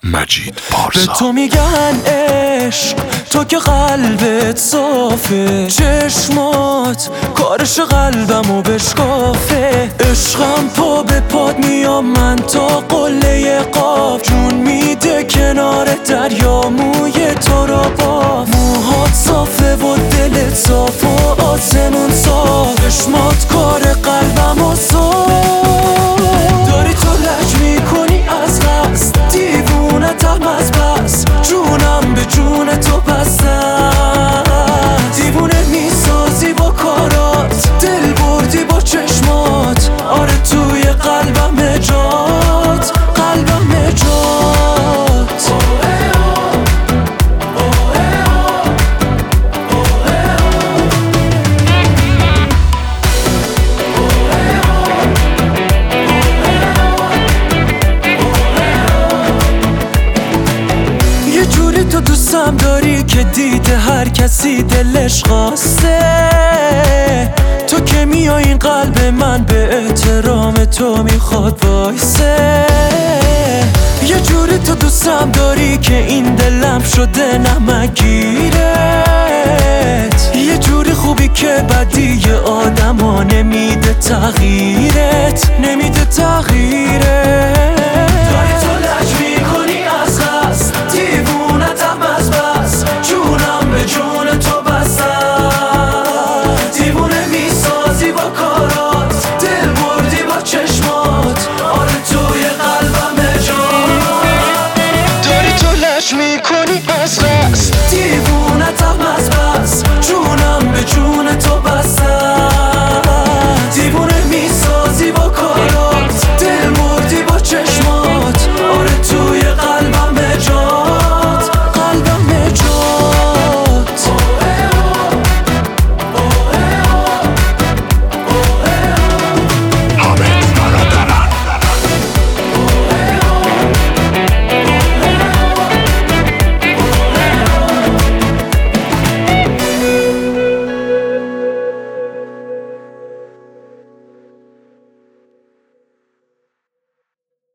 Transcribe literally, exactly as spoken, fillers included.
مجید پارسا. به تو میگن عشق، تو که قلبت صافه، چشمات کارش قلبمو بشکافه. عشقم پا به پاد میام من تا قله قاف، جون میده کنار دریا موی تو را باف. موهات صافه و دلت صاف و آسمون صاف، چشمات کار قلبمو صاف. داری تو لج میکنی از قصد، دیوونتم از بس، جونم به جون تو بستم. دیوونه میسازی با کارات، دل بردی با چشمات، آره توی قلبم جات، قلبم جات. یه جوری تو دوستم داری که دیده هر کسی دلش خواسته. تو که میای این قلب من به احترام تو میخواد وایسه. یه جوری تو دوستم داری که این دلم شده نمکگیرت. یه جوری خوبی که بدی آدم ها نمیده تغییرت، نمیده تغییرت. داری تو